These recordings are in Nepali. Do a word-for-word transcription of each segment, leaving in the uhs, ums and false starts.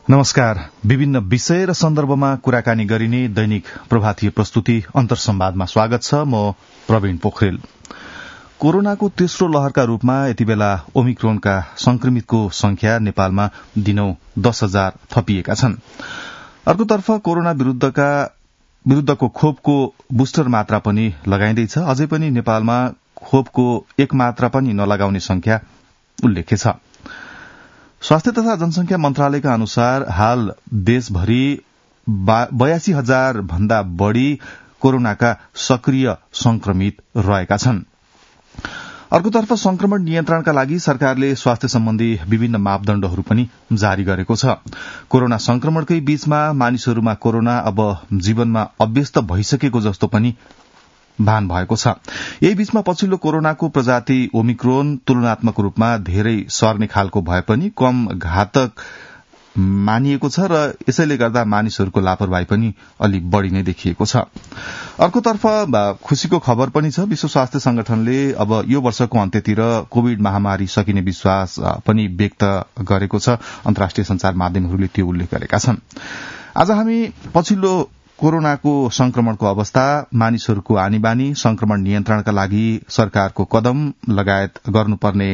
नमस्कार। विभिन्न विषय र सन्दर्भमा कुराकानी गरिने दैनिक प्रभातीय प्रस्तुति अन्तर्संवादमा स्वागत छ। म प्रवीण पोखरेल। कोरोनाको तेस्रो लहरका रूपमा यति बेला ओमिक्रोनका संक्रमितको संख्या नेपालमा दिनौ दस हजार थपिएका छन्। अर्कोतर्फ कोरोना विरूद्धका विरूद्धको खोपको बूस्टर मात्रा पनि लगाइँदैछ। अझै पनि नेपालमा खोपको एक मात्रा पनि नलगाउने संख्या उल्लेख्य छ। स्वास्थ्य तथा जनसंख्या मन्त्रालयका अनुसार हाल देशभरि बयासी हजार भन्दा बढ़ी कोरोनाका सक्रिय संक्रमित रहेका छन्। अर्कोतर्फ संक्रमण नियन्त्रणका लागि सरकारले स्वास्थ्य सम्बन्धी विभिन्न मापदण्डहरू पनि जारी गरेको छ। कोरोना संक्रमणकै बीचमा मानिसहरूमा कोरोना अब जीवनमा अभ्यस्त भइसकेको जस्तो पनि भान भएको छ। यही बीचमा पछिल्लो कोरोनाको प्रजाति ओमिक्रोन तुलनात्मक रूपमा धेरै सर्ने खालको भए पनि कम घातक मानिएको छ र यसैले गर्दा मानिसहरूको लापरवाही पनि अलि बढ़ी नै देखिएको छ। अर्कोतर्फ खुशीको खबर पनि छ। विश्व स्वास्थ्य संगठनले अब यो वर्षको अन्त्यतिर कोविड महामारी सकिने विश्वास पनि व्यक्त गरेको छ। अन्तर्राष्ट्रिय संचार माध्यमहरूले त्यो उल्लेख गरेका छन्। आज हामी पछिल्लो कोरोनाको संक्रमणको अवस्था, मानिसहरूको आनीबानी, संक्रमण नियन्त्रणका लागि सरकारको कदम लगायत गर्नुपर्ने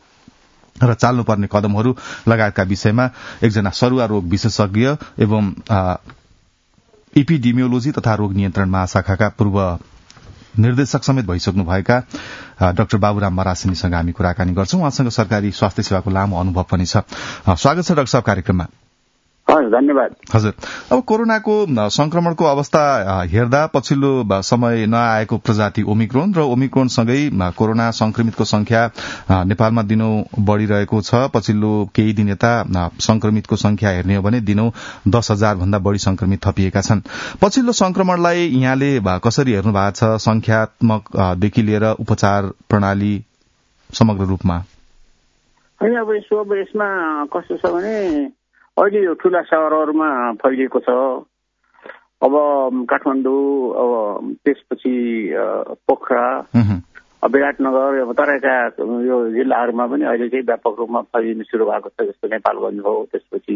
र चाल्नुपर्ने कदमहरू लगायतका विषयमा एकजना सरुवा रोग विशेषज्ञ एवं इपिडेमियोलोजी तथा रोग नियन्त्रण महाशाखाका पूर्व निर्देशक समेत भइसक्नुभएका डाक्टर बाबुराम मरासिनीसँग हामी कुराकानी गर्छौं। उहाँसँग सरकारी स्वास्थ्य सेवाको लामो अनुभव पनि छ। स्वागत छ डाक्टर साहब कार्यक्रममा। धन्यवाद। हजुर, अब कोरोनाको संक्रमणको अवस्था हेर्दा पछिल्लो समय नआएको प्रजाति ओमिक्रोन र ओमिक्रोनसँगै कोरोना संक्रमितको संख्या नेपालमा दिनौं बढ़िरहेको छ। पछिल्लो केही दिन यता संक्रमितको संख्या हेर्ने हो भने दिनौं दस हजार भन्दा बढ़ी संक्रमित थपिएका छन्। पछिल्लो संक्रमणलाई यहाँले कसरी हेर्नु भएको छ, संख्यात्मकदेखि लिएर उपचार प्रणाली समग्र रूपमा? अब यसमा कस्तो छ भने अहिले यो ठूला शहरहरूमा फैलिएको छ। अब काठमाडौँ, अब त्यसपछि पोखरा, विराटनगर, अब तराईका यो जिल्लाहरूमा पनि अहिले चाहिँ व्यापक रूपमा फैलिन शुरू भएको छ। जस्तो नेपालगञ्ज भयो, त्यसपछि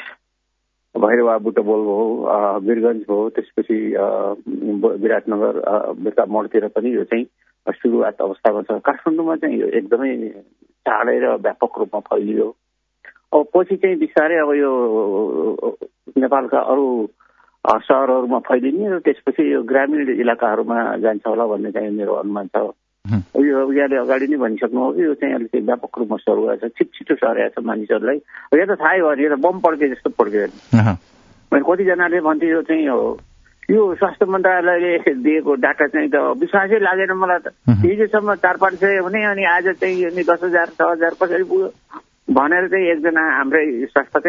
भैरवा बुटबोल भयो, वीरगञ्ज भयो, त्यसपछि विराटनगर बेका मोडतिर पनि यो चाहिँ सुरुवात अवस्थामा छ। काठमाडौँमा चाहिँ यो एकदमै चाँडै र व्यापक रूपमा फैलियो। अब पछि चाहिँ बिस्तारै अब यो नेपालका अरू शहरहरूमा फैलिने र त्यसपछि यो ग्रामीण इलाकाहरूमा जान्छ होला भन्ने चाहिँ मेरो अनुमान छ। यो यहाँले अगाडि नै भनिसक्नु हो कि यो चाहिँ अलिकति व्यापक रूपमा सरुवा छ, छिटो छिटो सरेको छ मानिसहरूलाई। यहाँ त थाहै भयो, यो त बम पड्के जस्तो पड्क्यो। मैले कतिजनाले भन्थे यो चाहिँ हो यो स्वास्थ्य मन्त्रालयले दिएको डाटा चाहिँ त विश्वासै लागेन मलाई त। हिजोसम्म चार पाँच सय हुने अनि आज चाहिँ दस हजार छ हजार कसरी पुग्यो भनेर चाहिँ एकजना हाम्रै स्वास्थ्यकै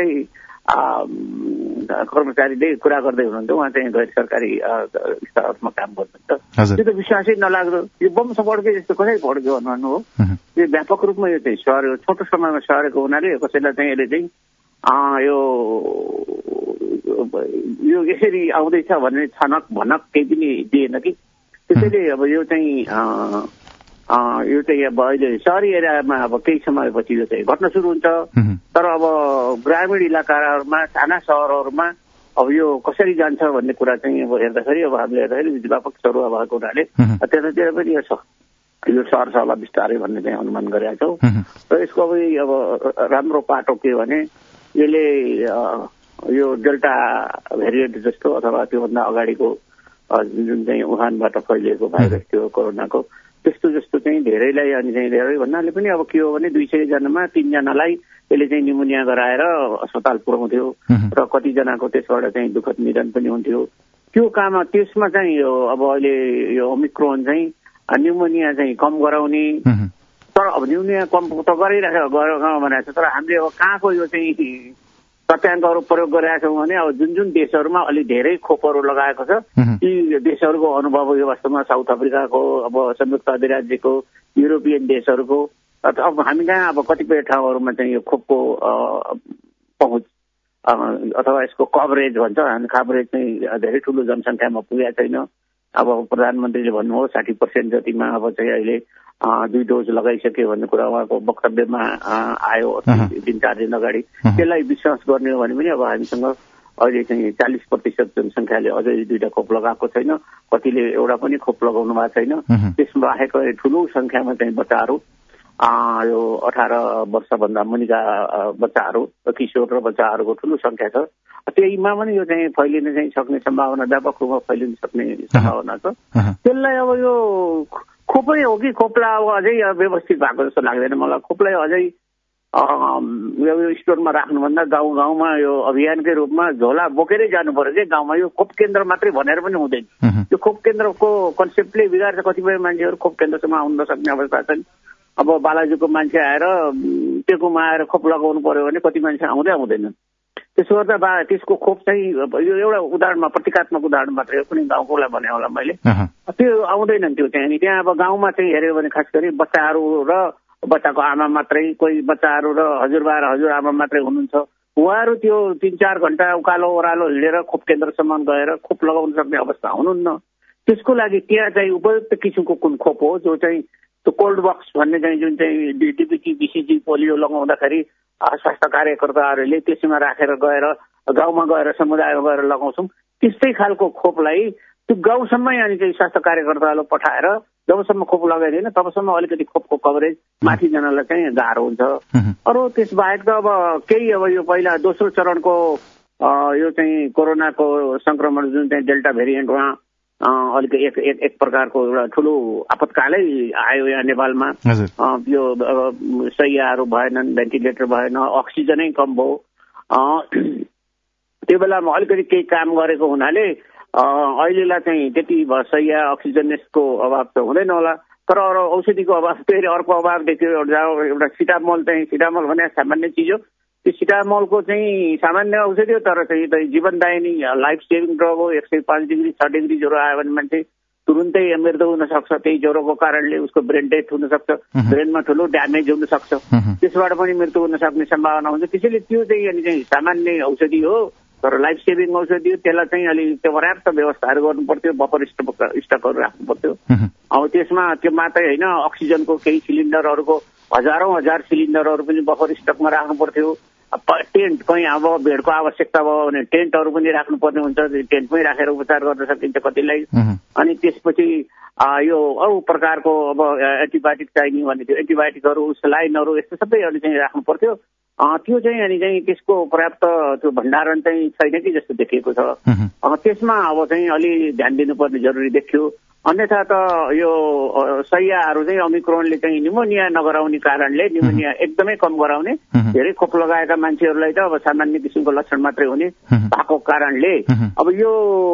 कर्मचारीले कुरा गर्दै हुनुहुन्थ्यो। उहाँ चाहिँ गैर सरकारी स्तरमा काम गर्नुहुन्छ। त्यो त विश्वासै नलाग्दो, यो बम पड्क्यो जस्तो कसरी पड्क्यो भन्नु हो। यो व्यापक रूपमा यो चाहिँ सऱ्यो, छोटो समयमा सरेको हुनाले कसैलाई चाहिँ यसले चाहिँ यो यो यसरी आउँदैछ भन्ने छनक भनक केही पनि दिएन कि। त्यसैले अब यो चाहिँ यो चाहिँ अब अहिले सहरी एरियामा अब केही समयपछि यो चाहिँ घट्न सुरु हुन्छ। तर अब ग्रामीण इलाकाहरूमा, साना सहरहरूमा अब यो कसरी जान्छ भन्ने कुरा चाहिँ अब हेर्दाखेरि अब हामीले हेर्दाखेरि व्यापक सरुवा भएको हुनाले त्यतातिर पनि यो छ यो सर्छ होला बिस्तारै भन्ने चाहिँ अनुमान गरेका छौँ। र यसको अब अब राम्रो पाटो के भने यसले यो डेल्टा भेरिएन्ट जस्तो अथवा त्योभन्दा अगाडिको जुन चाहिँ वुहानबाट फैलिएको भाइरस थियो कोरोनाको, त्यस्तो जस्तो चाहिँ धेरैलाई अनि चाहिँ धेरै भन्नाले पनि अब के हो भने दुई सय जनामा तीनजनालाई यसले चाहिँ निमोनिया गराएर अस्पताल पुर्याउँथ्यो र कतिजनाको त्यसबाट चाहिँ दुःखद निधन पनि हुन्थ्यो। त्यो काम त्यसमा चाहिँ यो अब अहिले यो ओमिक्रोन चाहिँ निमोनिया चाहिँ कम गराउने, तर अब निमोनिया कम त गरिरहेको गराउँ भनेको छ। तर हामीले अब कहाँको यो चाहिँ तथ्याङ्कहरू प्रयोग गरिरहेका छौँ भने अब जुन जुन देशहरूमा अलि धेरै खोपहरू लगाएको छ ती देशहरूको अनुभव यो वास्तवमा साउथ अफ्रिकाको, अब संयुक्त अरब राज्यको, युरोपियन देशहरूको, अब हामी कहाँ अब कतिपय ठाउँहरूमा चाहिँ यो खोपको पहुँच अथवा यसको कभरेज भन्छ, कभरेज चाहिँ धेरै ठुलो जनसङ्ख्यामा पुगेको छैन। अब प्रधानमन्त्रीले भन्नुभयो साठी पर्सेन्ट जतिमा अब चाहिँ अहिले दुई डोज लगाइसक्यो भन्ने कुरा उहाँको वक्तव्यमा आयो तीन चार दिन अगाडि। त्यसलाई विश्वास गर्ने हो भने पनि अब हामीसँग अहिले चाहिँ चालिस प्रतिशत जनसङ्ख्याले अझै दुईटा खोप लगाएको छैन, कतिले एउटा पनि खोप लगाउनु भएको छैन। त्यसमा बाहेक ठुलो संख्यामा चाहिँ बच्चाहरू यो अठार वर्षभन्दा मुनिका बच्चाहरू, किशोर र बच्चाहरूको ठुलो संख्या छ। त्यहीमा पनि यो चाहिँ फैलिन चाहिँ सक्ने सम्भावना, व्यापक रूपमा फैलिन सक्ने सम्भावना छ। त्यसलाई अब यो खोपै हो कि खोपलाई अब अझै व्यवस्थित भएको जस्तो लाग्दैन मलाई। खोपलाई अझै यो स्टोरमा राख्नुभन्दा गाउँ गाउँमा यो अभियानकै रूपमा झोला बोकेरै जानु पर्यो कि गाउँमा। यो खोप केन्द्र मात्रै भनेर पनि हुँदैन। यो खोप केन्द्रको कन्सेप्टले बिगार्छ। कतिपय मान्छेहरू खोप केन्द्रसम्म आउन नसक्ने अवस्था छन्। अब बालाजुको मान्छे आएर टेकुमा आएर खोप लगाउनु पर्यो भने कति मान्छे आउँदै आउँदैनन्। त्यसो गर्दा बा त्यसको खोप चाहिँ यो एउटा उदाहरणमा प्रतीकात्मक उदाहरण मात्रै हो, कुनै गाउँकोलाई भने होला मैले, त्यो आउँदैनन् त्यो चाहिँ। अनि त्यहाँ अब गाउँमा चाहिँ हेऱ्यो भने खास गरी बच्चाहरू र बच्चाको आमा मात्रै, कोही बच्चाहरू र हजुरबा र हजुरआमा मात्रै हुनुहुन्छ। उहाँहरू त्यो तिन चार घण्टा उकालो ओह्रालो हिँडेर खोप केन्द्रसम्म गएर खोप लगाउन सक्ने अवस्था हुनुहुन्न। त्यसको लागि त्यहाँ चाहिँ उपयुक्त किसिमको कुन खोप हो जो चाहिँ त्यो कोल्ड बक्स भन्ने चाहिँ जुन चाहिँ डिपिटी बिसिजी पोलियो लगाउँदाखेरि स्वास्थ्य कार्यकर्ताहरूले त्यसैमा राखेर गएर गाउँमा गएर समुदायमा गएर लगाउँछौँ, त्यस्तै खालको खोपलाई त्यो गाउँसम्मै अनि चाहिँ स्वास्थ्य कार्यकर्ताहरूले पठाएर जबसम्म खोप लगाइदिएन तबसम्म अलिकति खोपको कभरेज माथि जानलाई चाहिँ गाह्रो हुन्छ। अरू त्यसबाहेक त अब केही अब यो पहिला दोस्रो चरणको यो चाहिँ कोरोनाको संक्रमण जुन चाहिँ डेल्टा भेरिएन्टमा अलिकति एक एक एक प्रकारको एउटा ठुलो आपतकालै आयो यहाँ नेपालमा। यो शैय्याहरू भएनन्, भेन्टिलेटर भएन, अक्सिजनै कम भयो। त्यो बेलामा अलिकति केही काम गरेको हुनाले अहिलेलाई चाहिँ त्यति शैय्या अक्सिजनको अभाव त हुँदैन होला, तर अरू औषधिको अभाव फेरि अर्को अभाव देख्यो। एउटा सिटामोल चाहिँ, सिटामोल भने सामान्य चिज हो, त्यो सिटामोलको चाहिँ सामान्य औषधि हो तर चाहिँ जीवनदायिनी लाइफ सेभिङ ड्रग हो। एक सय पाँच डिग्री छ डिग्री ज्वरो आयो भने मान्छे तुरुन्तै मृत्यु हुन सक्छ। त्यही ज्वरोको कारणले उसको ब्रेन डेथ हुन सक्छ, ब्रेनमा ठुलो ड्यामेज हुन सक्छ, त्यसबाट पनि मृत्यु हुन सक्ने सम्भावना हुन्छ। त्यसैले त्यो चाहिँ अनि चाहिँ सामान्य औषधि हो तर लाइफ सेभिङ औषधि हो। त्यसलाई चाहिँ अलिक त्यो पर्याप्त व्यवस्थाहरू गर्नु पर्थ्यो, बफर स्टक स्टकहरू राख्नु पर्थ्यो। अब त्यसमा त्यो मात्रै होइन, अक्सिजनको केही सिलिन्डरहरूको हजारौं हजार सिलिन्डरहरू पनि बफर स्टकमा राख्नु पर्थ्यो। टेन्ट कहीँ अब बेडको आवश्यकता भयो भने टेन्टहरू पनि राख्नुपर्ने हुन्छ, टेन्ट पनि राखेर उपचार गर्न सकिन्छ कतिलाई। अनि त्यसपछि यो अरू प्रकारको अब एन्टिबायोटिक चाहिने भने त्यो एन्टिबायोटिकहरू, सलाइनहरू यस्तो सबै अनि चाहिँ राख्नु पर्थ्यो। त्यो चाहिँ अनि चाहिँ त्यसको पर्याप्त त्यो भण्डारण चाहिँ छैन कि जस्तो देखिएको छ। त्यसमा अब चाहिँ अलि ध्यान दिनुपर्ने जरुरी देखियो। अन्यथा त यो शैय्याहरू चाहिँ ओमिक्रोनले चाहिँ निमोनिया नगराउने कारणले, निमोनिया एकदमै कम गराउने, धेरै खोप लगाएका मान्छेहरूलाई त अब सामान्य किसिमको लक्षण मात्रै हुने भएको कारणले अब यो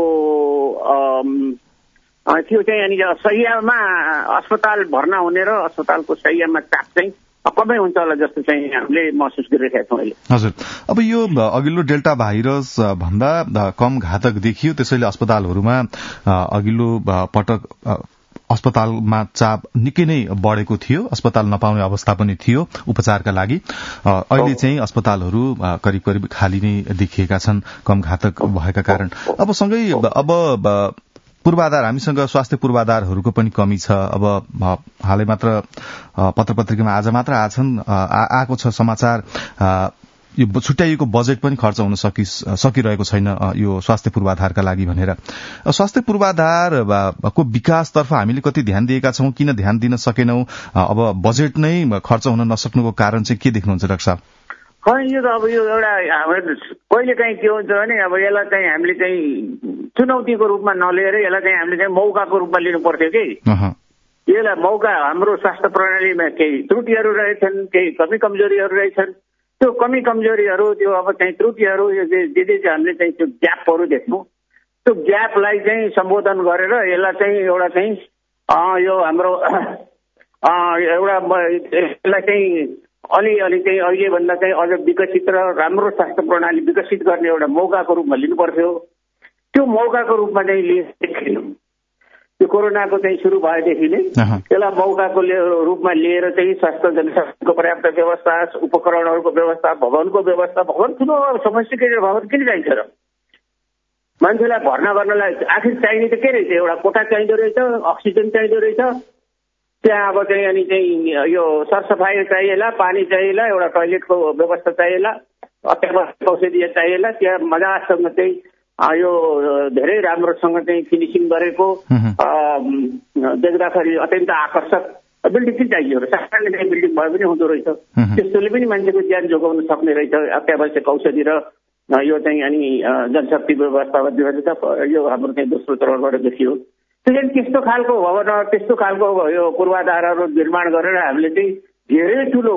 त्यो चाहिँ अनि शैय्यामा अस्पताल भर्ना हुने र अस्पतालको शैय्यामा चाप चाहिँ कमै हुन्छ होला जस्तो चाहिँ हामीले महसुस गरिरहेका छौँ अहिले। हजुर, अब यो अघिल्लो डेल्टा भाइरस भन्दा कम घातक देखियो, त्यसैले अस्पतालहरूमा अघिल्लो पटक अस्पतालमा चाप निकै नै बढेको थियो, अस्पताल नपाउने अवस्था पनि थियो उपचारका लागि। अहिले चाहिँ अस्पतालहरू करिब करिब खाली नै देखिएका छन् कम घातक भएका कारण। अब सँगै अब पूर्वाधार, हामीसँग स्वास्थ्य पूर्वाधारहरूको पनि कमी छ। अब हालै मात्र पत्र पत्रिकामा आज मात्र आछन् आएको छ समाचार, यो छुट्याइएको बजेट पनि खर्च हुन सकि सकिरहेको छैन यो स्वास्थ्य पूर्वाधारका लागि भनेर। स्वास्थ्य पूर्वाधारको विकासतर्फ हामीले कति ध्यान दिएका छौं, किन ध्यान दिन सकेनौं? अब बजेट नै खर्च हुन नसक्नुको कारण चाहिँ के देख्नुहुन्छ डाक्टर साहब? खै यो त अब यो एउटा कहिले काहीँ के हुन्छ भने अब यसलाई चाहिँ हामीले चाहिँ चुनौतीको रूपमा नलिएर यसलाई चाहिँ हामीले चाहिँ मौकाको रूपमा लिनु पर्थ्यो कि। यसलाई मौका, हाम्रो स्वास्थ्य प्रणालीमा केही त्रुटिहरू रहेछन्, केही कमी कमजोरीहरू रहेछन्। त्यो कमी कमजोरीहरू, त्यो अब चाहिँ त्रुटिहरू जे जे हामीले चाहिँ त्यो ग्यापहरू देख्नु, त्यो ग्यापलाई चाहिँ सम्बोधन गरेर यसलाई चाहिँ एउटा चाहिँ यो हाम्रो एउटा यसलाई चाहिँ अलिअलि चाहिँ अहिलेभन्दा चाहिँ अझ विकसित र राम्रो स्वास्थ्य प्रणाली विकसित गर्ने एउटा मौकाको रूपमा लिनु पर्थ्यो। त्यो मौकाको रूपमा चाहिँ लिएन। त्यो कोरोनाको चाहिँ सुरु भएदेखि नै त्यसलाई मौकाको रूपमा लिएर चाहिँ स्वास्थ्य जनस्वास्थ्यको पर्याप्त व्यवस्था, उपकरणहरूको व्यवस्था, भवनको व्यवस्था, भवन ठुलो सोफिस्टिकेटेड भवन किन चाहिन्छ र? मान्छेलाई भर्ना गर्नलाई आखिर चाहिने त के रहेछ, एउटा कोठा चाहिँदो रहेछ, अक्सिजन चाहिँदो रहेछ, त्यहाँ अब चाहिँ अनि चाहिँ यो सरसफाइ चाहिएला, पानी चाहिएला, एउटा टोयलेटको व्यवस्था चाहिएला, अत्यावश्यक औषधि चाहिएला, त्यहाँ मजासँग चाहिँ यो धेरै राम्रोसँग चाहिँ फिनिसिङ गरेको देख्दाखेरि अत्यन्त आकर्षक बिल्डिङ चाहिँ चाहियो। सामान्य बिल्डिङ भए पनि हुँदो रहेछ, त्यस्तोले पनि मान्छेको ज्यान जोगाउन सक्ने रहेछ। अत्यावश्यक औषधि र यो चाहिँ अनि जनशक्ति व्यवस्था यो हाम्रो चाहिँ दोस्रो चरणबाट देखियो। त्यसैले त्यस्तो खालको भवन, त्यस्तो खालको यो पूर्वाधारहरू निर्माण गरेर हामीले चाहिँ धेरै ठुलो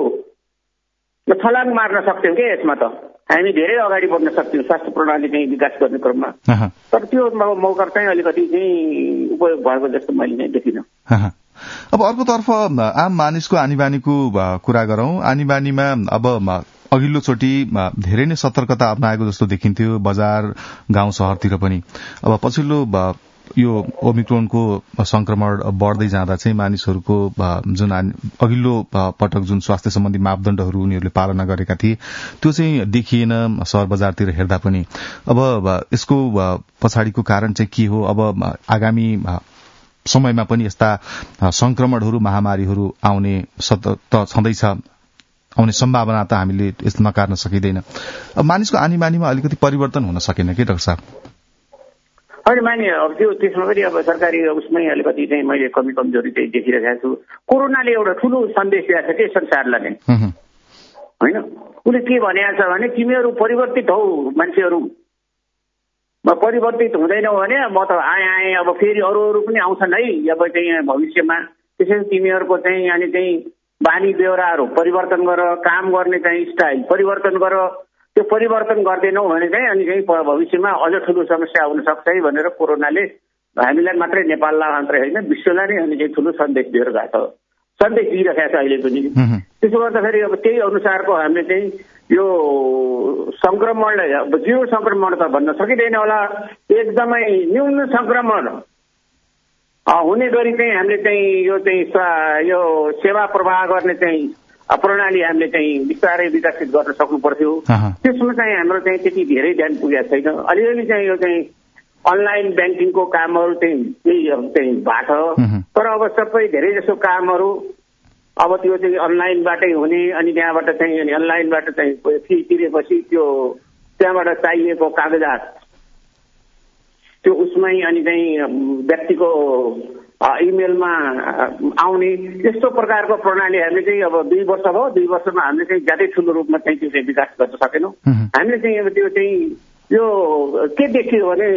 छलाङ मार्न सक्थ्यौँ क्या। यसमा त हामी धेरै अगाडि बढ्न सक्थ्यौँ स्वास्थ्य प्रणाली चाहिँ विकास गर्ने क्रममा। तर त्यो मौका चाहिँ अलिकति चाहिँ उपयोग भएको जस्तो मैले चाहिँ देखिनँ। अब अर्कोतर्फ आम मानिसको आनीबानीको कुरा गरौं। आनीबानीमा अब अघिल्लोचोटि धेरै नै सतर्कता अपनाएको जस्तो देखिन्थ्यो बजार गाउँ शहरतिर पनि। अब पछिल्लो यो ओमिक्रोनको संक्रमण बढ्दै जाँदा चाहिँ मानिसहरूको जुन अघिल्लो पटक जुन स्वास्थ्य सम्बन्धी मापदण्डहरू उनीहरूले पालना गरेका थिए त्यो चाहिँ देखिएन शहर बजारतिर हेर्दा पनि। अब यसको पछाडिको कारण चाहिँ के हो? अब आगामी समयमा पनि यस्ता संक्रमणहरू महामारीहरू आउने त छँदैछ, आउने सम्भावना त हामीले यसमा नकार्न सकिँदैन। अब मानिसको आनीबानीमा अलिकति परिवर्तन हुन सकेन के डाक्टर साहब? होइन माने अब त्यो त्यसमा पनि अब सरकारी उसमै अलिकति चाहिँ मैले कमी कमजोरी चाहिँ देखिरहेको छु। कोरोनाले एउटा ठुलो सन्देश दिएको छ कि संसारलाई नै, होइन? उसले के भनेको छ भने तिमीहरू परिवर्तित हौ, मान्छेहरू परिवर्तित हुँदैनौ भने म त आएँ आएँ अब फेरि अरू अरू पनि आउँछन् है अब चाहिँ भविष्यमा। त्यसैले तिमीहरूको चाहिँ अनि चाहिँ बानी बेहोराहरू परिवर्तन गर, काम गर्ने चाहिँ स्टाइल परिवर्तन गर। त्यो परिवर्तन गर्दैनौ भने चाहिँ अनि चाहिँ भविष्यमा अझ ठुलो समस्या आउन सक्छ है भनेर कोरोनाले हामीलाई मात्रै नेपाललाई मात्रै होइन विश्वलाई नै अनि चाहिँ ठुलो सन्देश दिएर गएको छ, सन्देश दिइरहेको छ अहिले पनि। त्यसो गर्दाखेरि अब त्यही अनुसारको हामीले चाहिँ यो संक्रमणलाई अब जिरो संक्रमण त भन्न सकिँदैन होला, एकदमै न्यून संक्रमण हुने गरी चाहिँ हामीले चाहिँ यो चाहिँ यो सेवा प्रवाह गर्ने चाहिँ प्रणाली हामीले चाहिँ बिस्तारै विकसित गर्न सक्नु पर्थ्यो। त्यसमा चाहिँ हाम्रो चाहिँ त्यति धेरै ध्यान पुगेको छैन। अलिअलि चाहिँ यो चाहिँ अनलाइन ब्याङ्किङको कामहरू चाहिँ त्यही चाहिँ भएको छ, तर अब सबै धेरै जसो कामहरू अब त्यो चाहिँ अनलाइनबाटै हुने। अनि त्यहाँबाट चाहिँ अनि अनलाइनबाट चाहिँ फी तिरेपछि त्यो त्यहाँबाट चाहिएको कागजात त्यो उसमै अनि चाहिँ व्यक्तिको इमेलमा आउने यस्तो प्रकारको प्रणाली हामीले चाहिँ अब दुई वर्ष भयो, दुई वर्षमा हामीले चाहिँ ज्यादै ठुलो रूपमा चाहिँ त्यो चाहिँ विकास गर्न सकेनौँ। हामीले चाहिँ अब त्यो चाहिँ यो के देखियो भने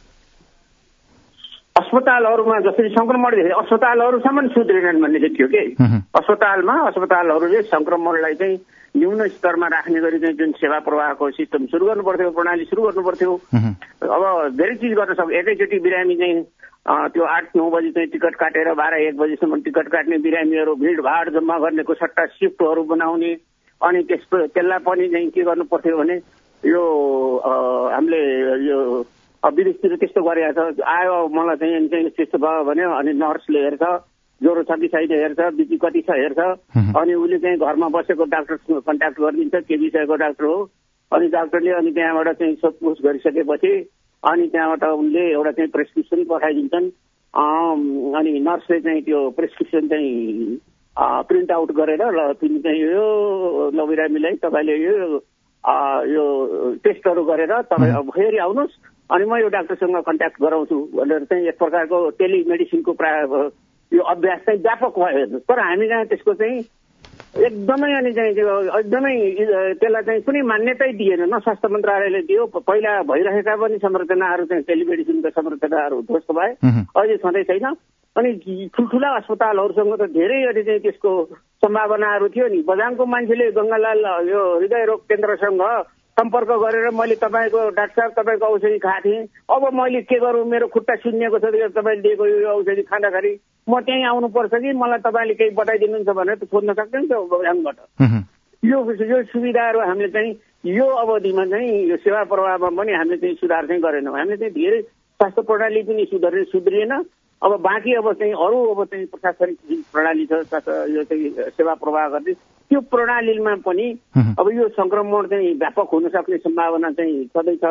अस्पतालहरूमा जसरी संक्रमण देखियो अस्पतालहरूसम्म सुध्रेनन् भन्ने देखियो कि। अस्पतालमा अस्पतालहरूले संक्रमणलाई चाहिँ न्यून स्तरमा राख्ने गरी चाहिँ जुन सेवा प्रवाहको सिस्टम सुरु गर्नु पर्थ्यो, प्रणाली सुरु गर्नु पर्थ्यो। अब धेरै चिज गर्न सक्यो। एकैचोटि बिरामी चाहिँ त्यो आठ नौ बजी चाहिँ टिकट काटेर बाह्र एक बजीसम्म टिकट काट्ने बिरामीहरू भिडभाड जम्मा गर्नेको सट्टा सिफ्टहरू बनाउने। अनि त्यसको त्यसलाई पनि चाहिँ के गर्नु पर्थ्यो भने यो हामीले यो विदेशतिर त्यस्तो गरेको छ। आयो मलाई चाहिँ चाहिँ त्यस्तो भयो भने अनि नर्सले हेर्छ, ज्वरो छ कि छैन हेर्छ, बिपी कति छ हेर्छ, अनि उसले चाहिँ घरमा बसेको डाक्टरसँग कन्ट्याक्ट गरिदिन्छ के विषयको डाक्टर हो। अनि डाक्टरले अनि त्यहाँबाट चाहिँ सोधपुछ गरिसकेपछि अनि त्यहाँबाट उनले एउटा चाहिँ प्रेसक्रिप्सन पठाइदिन्छन्। अनि नर्सले चाहिँ त्यो प्रेसक्रिप्सन चाहिँ प्रिन्ट आउट गरेर ल तिमी चाहिँ यो ल बिरामीलाई तपाईँले यो यो टेस्टहरू गरेर तपाईँ अब फेरि आउनुहोस् अनि म यो डाक्टरसँग कन्ट्याक्ट गराउँछु भनेर चाहिँ एक प्रकारको टेलिमेडिसिनको प्राय यो अभ्यास चाहिँ व्यापक भयो। तर हामी जहाँ त्यसको चाहिँ एकदमै अनि चाहिँ एकदमै त्यसलाई चाहिँ कुनै मान्यतै दिएन, न स्वास्थ्य मन्त्रालयले दियो। पहिला भइरहेका पनि संरचनाहरू चाहिँ टेलिमेडिसिनका संरचनाहरू ध्वस्त भए, अहिले छँदै छैन। अनि ठुल्ठुला अस्पतालहरूसँग त धेरै अनि चाहिँ त्यसको सम्भावनाहरू थियो नि। बझाङको मान्छेले गङ्गालाल यो हृदय रोग केन्द्रसँग सम्पर्क गरेर मैले तपाईँको डाक्टर साहब तपाईँको औषधि खाएको थिएँ, अब मैले के गरौँ, मेरो खुट्टा सुन्निएको छ, तपाईँले दिएको यो औषधि खाँदाखेरि म त्यहीँ आउनुपर्छ कि मलाई तपाईँले केही बताइदिनुहुन्छ भनेर त सोध्न सक्दैन नि त बझाङबाट। यो यो सुविधाहरू हामीले चाहिँ यो अवधिमा चाहिँ यो सेवा प्रवाहमा पनि हामीले चाहिँ सुधार चाहिँ गरेनौँ। हामीले चाहिँ धेरै स्वास्थ्य प्रणाली पनि सुधार सुध्रिएन। अब बाँकी अब चाहिँ अरू अब चाहिँ प्रशासनिक प्रणाली छ यो चाहिँ सेवा प्रवाह गर्ने, त्यो प्रणालीमा पनि अब यो संक्रमण चाहिँ व्यापक हुन सक्ने सम्भावना चाहिँ छँदैछ।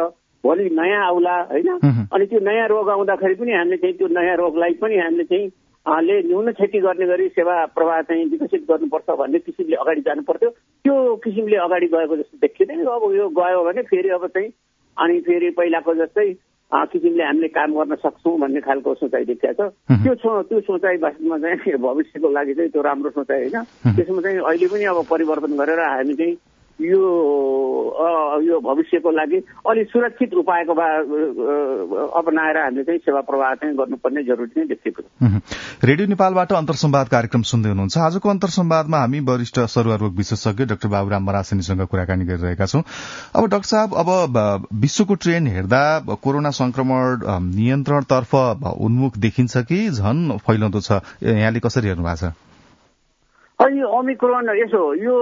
भोलि नयाँ आउला होइन। अनि त्यो नयाँ रोग आउँदाखेरि पनि हामीले चाहिँ त्यो नयाँ रोगलाई पनि हामीले चाहिँ ले न्यून क्षति गर्ने गरी सेवा प्रवाह चाहिँ विकसित गर्नुपर्छ भन्ने किसिमले अगाडि जानु पर्थ्यो। त्यो किसिमले अगाडि गएको जस्तो देखिँदैन। अब यो गयो भने फेरि अब चाहिँ अनि फेरि पहिलाको जस्तै किसिमले हामीले काम गर्न सक्छौँ भन्ने खालको सोचाइ देखिएको छ। त्यो त्यो सोचाइ वास्तवमा चाहिँ भविष्यको लागि चाहिँ त्यो राम्रो सोचाइ होइन। त्यसमा चाहिँ अहिले पनि अब परिवर्तन गरेर हामी चाहिँ यो यो भविष्यको लागि अलिक सुरक्षित उपायको अपनाएर हामीले चाहिँ सेवा प्रवाह चाहिँ गर्नुपर्ने जरुरी नै देखिएको छ। रेडियो नेपालबाट अन्तर्संवाद कार्यक्रम सुन्दै हुनुहुन्छ। आजको अन्तर्संवादमा हामी वरिष्ठ सरुवा रोग विशेषज्ञ डाक्टर बाबुराम मरासेनीसँग कुराकानी गरिरहेका छौं। अब डाक्टर साहब, अब विश्वको ट्रेन्ड हेर्दा कोरोना संक्रमण नियन्त्रणतर्फ उन्मुख देखिन्छ कि झन फैलाउँदो छ? यहाँले कसरी हेर्नु भएको छ? अनि ओमिक्रोन यसो यो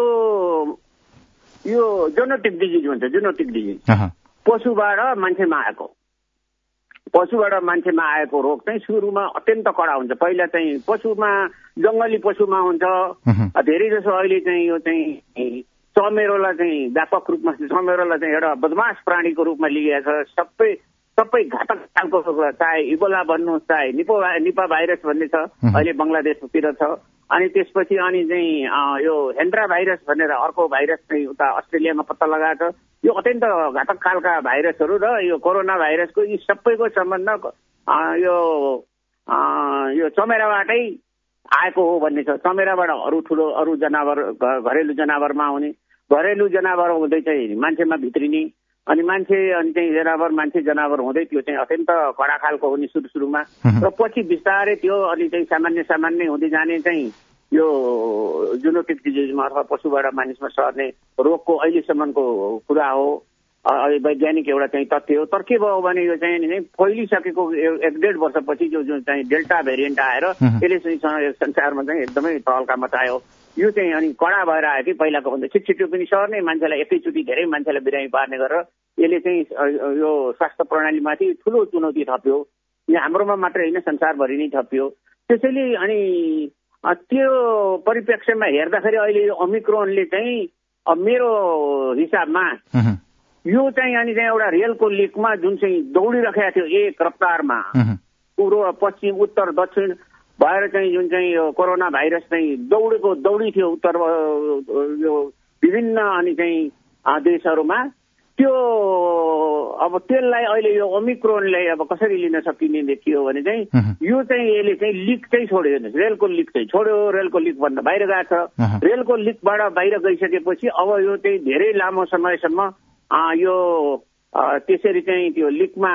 यो जेनेटिक डिजिज भन्छ। जेनेटिक डिजिज पशुबाट मान्छेमा आएको पशुबाट मान्छेमा आएको रोग चाहिँ सुरुमा अत्यन्त कडा हुन्छ। पहिला चाहिँ पशुमा जंगली पशुमा हुन्छ। धेरै जसो अहिले चाहिँ यो चाहिँ चमेरोलाई चाहिँ व्यापक रूपमा चमेरोलाई चाहिँ एउटा बदमाश प्राणीको रूपमा लिएको छ। सबै सबै घातक खालको, चाहे इबोला भन्नुहोस् चाहे निपो निपा भाइरस भन्ने छ अहिले बंगलादेशतिर छ। अनि त्यसपछि अनि चाहिँ यो हेन्ड्रा भाइरस भनेर अर्को भाइरस चाहिँ उता अस्ट्रेलियामा पत्ता लगाएको छ। यो अत्यन्त घातक खालका भाइरसहरू र यो कोरोना भाइरसको यी सबैको सम्बन्ध यो यो चमेराबाटै आएको हो भन्ने छ। चमेराबाट अरू ठुलो अरू जनावर घरेलु जनावरमा आउने, घरेलु जनावर हुँदै चाहिँ मान्छेमा भित्रिने, अनि मान्छे अनि चाहिँ जनावर मान्छे जनावर हुँदै त्यो चाहिँ अत्यन्त कडा खालको हुने सुरु सुरुमा र पछि बिस्तारै त्यो अनि चाहिँ सामान्य सामान्य हुँदै जाने चाहिँ यो जेनेटिक डिजिजमा अथवा पशुबाट मानिसमा सर्ने रोगको अहिलेसम्मको कुरा हो। वैज्ञानिक एउटा चाहिँ तथ्य हो। तर के भयो भने यो चाहिँ फैलिसकेको एक डेढ वर्षपछि जो जुन चाहिँ डेल्टा भेरिएन्ट आएर यसले चाहिँ संसारमा चाहिँ एकदमै तहल्का मचायो। यो चाहिँ अनि कडा भएर आयो कि पहिलाको भन्दा छिटो पनि सर्ने, मान्छेलाई एकैचोटि धेरै मान्छेलाई बिरामी पार्ने गरेर यसले चाहिँ यो स्वास्थ्य प्रणालीमाथि ठुलो चुनौती थप्यो। यहाँ हाम्रोमा मात्रै होइन, संसारभरि नै थप्यो। त्यसैले अनि त्यो परिप्रेक्ष्यमा हेर्दाखेरि अहिले यो ओमिक्रोनले चाहिँ मेरो हिसाबमा यो चाहिँ अनि चाहिँ एउटा रेलको लिकमा जुन चाहिँ दौडिरहेको थियो एक रफ्तारमा पूर्व पश्चिम उत्तर दक्षिण भएर चाहिँ जुन चाहिँ यो कोरोना भाइरस चाहिँ दौडेको दौडी थियो उत्तर यो विभिन्न अनि चाहिँ देशहरूमा, त्यो अब त्यसलाई अहिले यो ओमिक्रोनले अब कसरी लिन सकिने देखियो भने चाहिँ यो चाहिँ यसले चाहिँ लिक चाहिँ छोड्यो। रेलको लिक चाहिँ छोड्यो। रेलको लिक भन्दा बाहिर गएको छ। रेलको लिकबाट बाहिर गइसकेपछि अब यो चाहिँ धेरै लामो समयसम्म यो त्यसरी चाहिँ त्यो लिकमा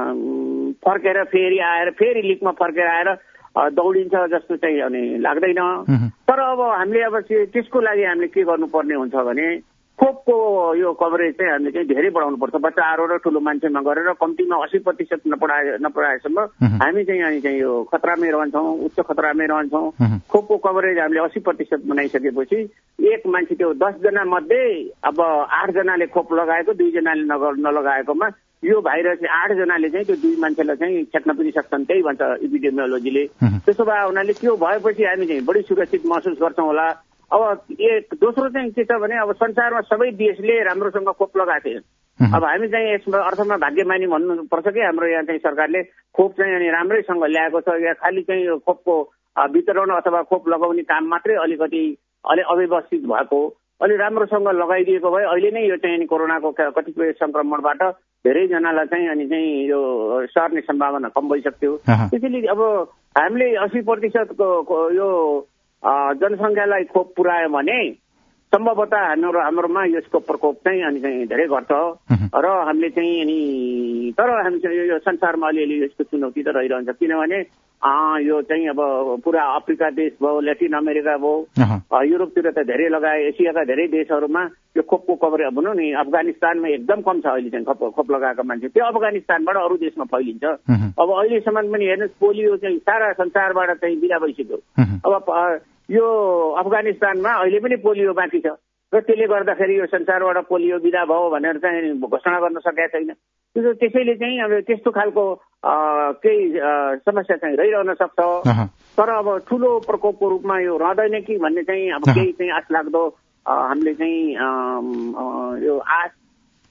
फर्केर फेरि आएर फेरि लिकमा फर्केर आएर दौडिन्छ जस्तो चाहिँ अनि लाग्दैन। तर अब हामीले अब त्यसको लागि हामीले के गर्नुपर्ने हुन्छ भने खोपको यो कभरेज चाहिँ हामीले चाहिँ धेरै बढाउनुपर्छ। बच्चाहरू र ठुलो मान्छेमा गरेर कम्तीमा अस्सी प्रतिशत नपढाए नपढाएसम्म हामी चाहिँ अनि चाहिँ यो खतरामै रहन्छौँ, उच्च खतरामै रहन्छौँ। खोपको कभरेज हामीले अस्सी प्रतिशत बनाइसकेपछि एक मान्छे त्यो दसजना मध्ये अब आठजनाले खोप लगाएको, दुईजनाले नलगाएकोमा यो भाइरस आठजनाले चाहिँ त्यो दुई मान्छेलाई चाहिँ छेक्न पनि सक्छन्, त्यही भन्छ इपिडेमियोलोजीले। त्यसो भए हुनाले त्यो भएपछि हामी चाहिँ बढी सुरक्षित महसुस गर्छौँ होला। अब एक दोस्रो चाहिँ के छ भने अब संसारमा सबै देशले राम्रोसँग खोप लगाएको थिएन। अब हामी चाहिँ यसमा अर्थमा भाग्यमानी भन्नुपर्छ कि हाम्रो यहाँ चाहिँ सरकारले खोप चाहिँ अनि राम्रैसँग ल्याएको छ। यहाँ खालि चाहिँ यो खोपको वितरण अथवा खोप लगाउने काम मात्रै अलिकति अलि अव्यवस्थित भएको, अलि राम्रोसँग लगाइदिएको भए अहिले नै यो चाहिँ कोरोनाको कतिपय संक्रमणबाट धेरैजनालाई चाहिँ अनि चाहिँ यो सर्ने सम्भावना कम भइसक्थ्यो। त्यसैले अब हामीले अस्सी प्रतिशतको यो जनसङ्ख्यालाई खोप पुर्यायो भने सम्भवतः हाम्रो हाम्रोमा यसको प्रकोप चाहिँ अनि चाहिँ धेरै घट्छ र हामीले चाहिँ अनि तर हामी यो संसारमा अलिअलि यसको चुनौती त रहिरहन्छ। किनभने यो चाहिँ अब पुरा अफ्रिका देश भयो, ल्याटिन अमेरिका भयो, युरोपतिर त धेरै लगाए, एसियाका धेरै देशहरूमा यो खोपको कभरेज भनौँ नि अफगानिस्तानमा एकदम कम छ अहिले चाहिँ खोप खोप लगाएका मान्छे। त्यो अफगानिस्तानबाट अरू देशमा फैलिन्छ। अब अहिलेसम्म पनि हेर्नुहोस् पोलियो चाहिँ सारा संसारबाट चाहिँ बिदा भइसक्यो। अब यो अफगानिस्तानमा अहिले पनि पोलियो बाँकी छ र त्यसले गर्दाखेरि यो संसारबाट पोलियो बिदा भयो भनेर चाहिँ घोषणा गर्न सकेका छैन। त्यसैले चाहिँ अब त्यस्तो खालको केही समस्या चाहिँ रहिरहन सक्छ। तर अब ठुलो प्रकोपको रूपमा यो रहँदैन कि भन्ने चाहिँ अब केही चाहिँ आश लाग्दो हामीले चाहिँ यो आश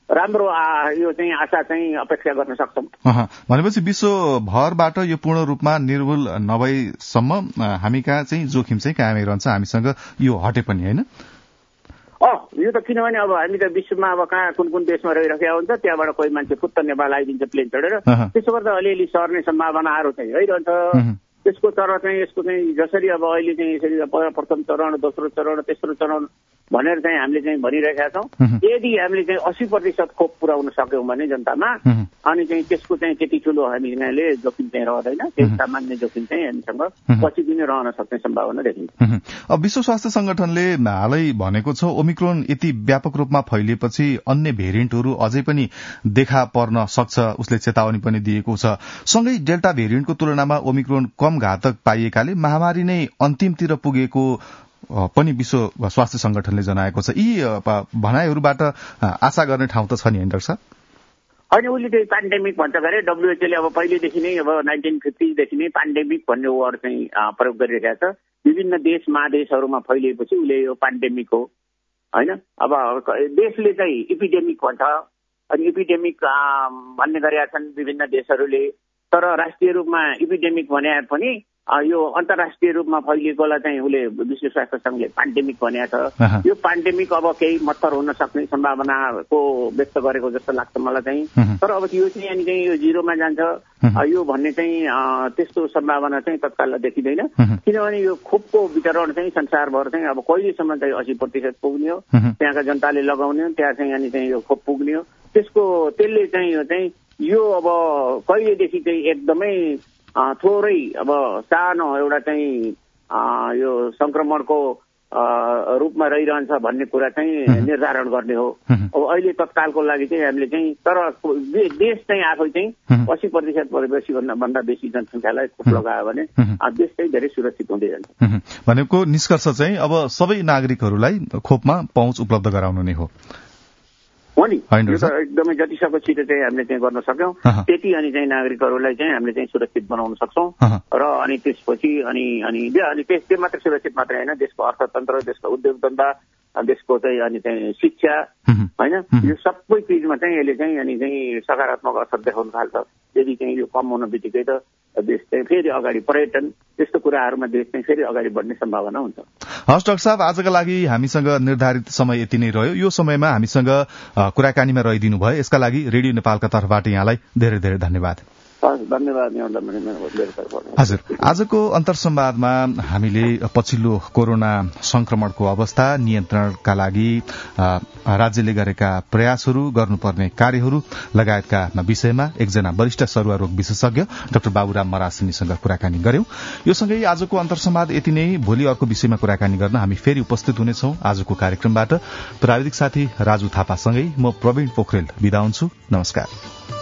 राम्रो यो चाहिँ आशा चाहिँ अपेक्षा गर्न सक्छौँ। भनेपछि विश्वभरबाट यो पूर्ण रूपमा निर्मूल नभएसम्म हामी कहाँ चाहिँ जोखिम चाहिँ कायमै रहन्छ, हामीसँग यो हटे पनि होइन? अँ यो त किनभने अब हामी त विश्वमा अब कहाँ कुन कुन देशमा रहिरहेका हुन्छ, त्यहाँबाट कोही मान्छे फुत्त नेपाल आइदिन्छ प्लेन चढेर, त्यसो गर्दा अलिअलि सर्ने सम्भावनाहरू चाहिँ रहिरहन्छ। त्यसको तर चाहिँ यसको चाहिँ जसरी अब अहिले चाहिँ यसरी प्रथम चरण, दोस्रो चरण, तेस्रो चरण भनेर चाहिँ हामीले चाहिँ भनिरहेका छौँ। यदि हामीले चाहिँ अस्सी प्रतिशत खोप पुर्याउन सक्यौँ भने जनतामा, अनि चाहिँ त्यसको चाहिँ त्यति ठुलो हामीले जोखिम चाहिँ रहँदैन, त्यही सामान्य जोखिम चाहिँ हामीसँग पछि पनि रहन सक्ने सम्भावना देखिन्छ। अब विश्व स्वास्थ्य संगठनले हालै भनेको छ ओमिक्रोन यति व्यापक रूपमा फैलिएपछि अन्य भेरिएन्टहरू अझै पनि देखा पर्न सक्छ, उसले चेतावनी पनि दिएको छ। सँगै डेल्टा भेरिएन्टको तुलनामा ओमिक्रोन कम घातक पाइएकाले महामारी नै अन्तिमतिर पुगेको पनि विश्व स्वास्थ्य संगठनले जनाएको छ। यी भनाइहरूबाट आशा गर्ने ठाउँ त छ नि डाक्टर साहब? होइन, उसले चाहिँ पेन्डेमिक भन्छ गरे। डब्ल्युएचओले अब पहिलेदेखि नै अब नाइन्टिन फिफ्टीदेखि नै पेन्डेमिक भन्ने वर्ड चाहिँ प्रयोग गरिरहेको छ। विभिन्न देश महादेशहरूमा फैलिएपछि उसले यो पेन्डेमिक हो होइन। अब देशले चाहिँ इपिडेमिक भन्छ, अनि इपिडेमिक भन्ने गरेका छन् विभिन्न देशहरूले। तर राष्ट्रिय रूपमा इपिडेमिक भने पनि यो अन्तर्राष्ट्रिय रूपमा फैलिएकोलाई चाहिँ उसले विश्व स्वास्थ्य संघले पेन्डेमिक भनेको छ। यो पेन्डेमिक अब केही मत्तर हुन सक्ने सम्भावनाको व्यक्त गरेको जस्तो लाग्छ मलाई चाहिँ। तर अब यो चाहिँ अनि चाहिँ यो जिरोमा जान्छ यो भन्ने चाहिँ त्यस्तो सम्भावना चाहिँ तत्काल देखिँदैन, किनभने यो खोपको वितरण चाहिँ संसारभर चाहिँ अब कहिलेसम्म चाहिँ अस्सी प्रतिशत पुग्ने हो, त्यहाँका जनताले लगाउने हो, त्यहाँ चाहिँ अनि चाहिँ यो खोप पुग्ने हो। त्यसको त्यसले चाहिँ यो चाहिँ यो अब कहिलेदेखि चाहिँ एकदमै थोरै अब सानो एउटा चाहिँ यो संक्रमणको रूपमा रहिरहन्छ भन्ने कुरा चाहिँ निर्धारण गर्ने हो। अब अहिले तत्कालको लागि चाहिँ हामीले चाहिँ तर देश चाहिँ आफै चाहिँ अस्सी प्रतिशत बेसी भन्दा बेसी जनसङ्ख्यालाई खोप लगायो भने देश चाहिँ धेरै सुरक्षित हुँदै जान्छ। भनेको निष्कर्ष चाहिँ अब सबै नागरिकहरूलाई खोपमा पहुँच उपलब्ध गराउनु नै हो हो नि। यो त एकदमै जतिसक्दो छिटो चाहिँ हामीले चाहिँ गर्न सक्यौँ त्यति अनि चाहिँ नागरिकहरूलाई चाहिँ हामीले चाहिँ सुरक्षित बनाउन सक्छौँ। र अनि त्यसपछि अनि अनि अनि त्यस त्यो मात्र सुरक्षित मात्रै होइन, देशको अर्थतन्त्र, देशको उद्योग धन्दा, देशको चाहिँ अनि चाहिँ शिक्षा होइन, यो सबै चिजमा चाहिँ यसले चाहिँ अनि चाहिँ सकारात्मक असर देखाउन थाल्छ। यदि चाहिँ यो कम हुन बित्तिकै त देश चाहिँ फेरि अगाडि, पर्यटन त्यस्तो कुराहरूमा देश चाहिँ फेरि अगाडि बढ्ने सम्भावना हुन्छ। हस् डाक्टर साहब, आजका लागि हामीसँग निर्धारित समय यति नै रह्यो। यो समयमा हामीसँग कुराकानीमा रहिदिनु भयो, यसका लागि रेडियो नेपालका तर्फबाट यहाँलाई धेरै धेरै धन्यवाद। धन्यवाद। हजुर, आजको अन्तर्संवादमा हामीले पछिल्लो कोरोना संक्रमणको अवस्था नियन्त्रणका लागि राज्यले गरेका प्रयासहरू, गर्नुपर्ने कार्यहरू लगायतका विषयमा एकजना वरिष्ठ सरुवा रोग विशेषज्ञ डाक्टर बाबुराम मरासिनीसँग कुराकानी गर्यौं। यो सँगै आजको अन्तर्संवाद यति नै। भोलि अर्को विषयमा कुराकानी गर्न हामी फेरि उपस्थित हुनेछौं। आजको कार्यक्रमबाट प्राविधिक साथी राजु थापासँगै म प्रवीण पोखरेल बिदा हुन्छु। नमस्कार।